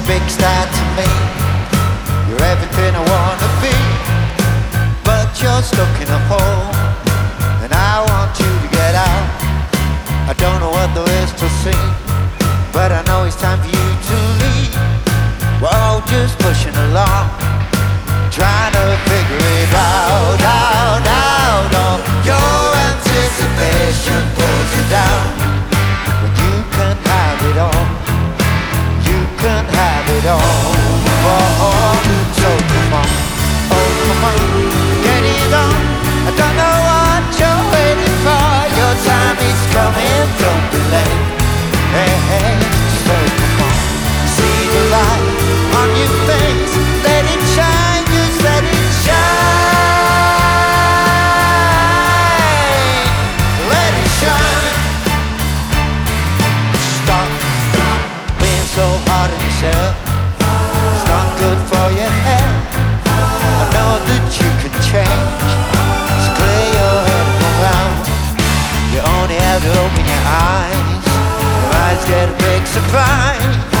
big star to me. You're everything I wanna be, but you're stuck in a hole, and I want you to get out. I don't know what there is to see, but I know it's time for you to leave. We're all just pushing along, trying to figure it out, out, out. Oh, your anticipation pulls you down when you can have it all. You can have it all. Oh, oh. So come on, oh come on, get it on. I don't know what you're waiting for. Your time is coming, don't be late. Hey, hey, so come on, see the light on your face. Let it shine, just let it shine. Let it shine. Stop being so hard on yourself. It's not good for your health. I know that you can change, so clear your head around. You only have to open your eyes. Your eyes get a big surprise.